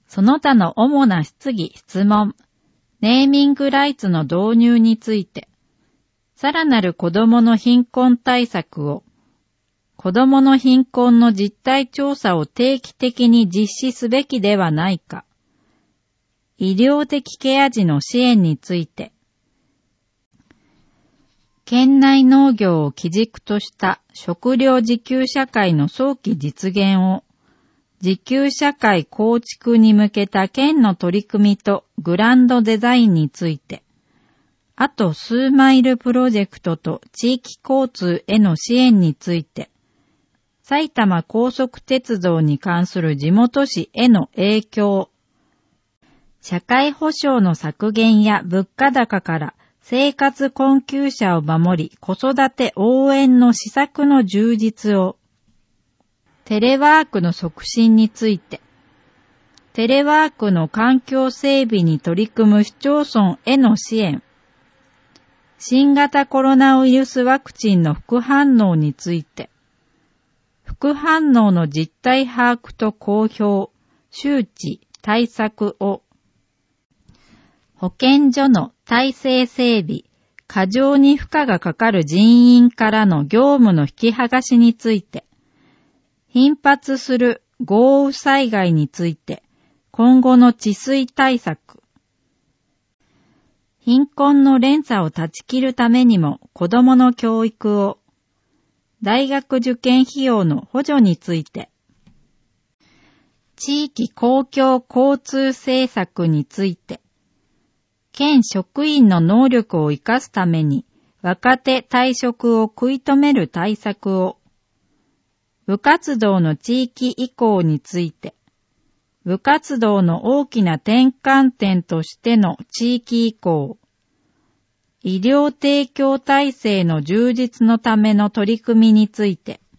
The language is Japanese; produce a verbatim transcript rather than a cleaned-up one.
その他の主な質疑・質問、ネーミングライツの導入について、さらなる子どもの貧困対策を、子どもの貧困の実態調査を定期的に実施すべきではないか、医療的ケア児の支援について、県内農業を基軸とした食料自給社会の早期実現を、自給社会構築に向けた県の取り組みとグランドデザインについて、あと数マイルプロジェクトと地域交通への支援について、埼玉高速鉄道に関する地元紙への影響、社会保障の削減や物価高から生活困窮者を守り子育て応援の施策の充実を、テレワークの促進について、テレワークの環境整備に取り組む市町村への支援、新型コロナウイルスワクチンの副反応について、副反応の実態把握と公表、周知、対策を、保健所の体制整備、過剰に負荷がかかる人員からの業務の引き剥がしについて、頻発する豪雨災害について、今後の治水対策。貧困の連鎖を断ち切るためにも子どもの教育を、大学受験費用の補助について、地域公共交通政策について、県職員の能力を生かすために若手退職を食い止める対策を、部活動の地域移行について、部活動の大きな転換点としての地域移行、医療提供体制の充実のための取り組みについて、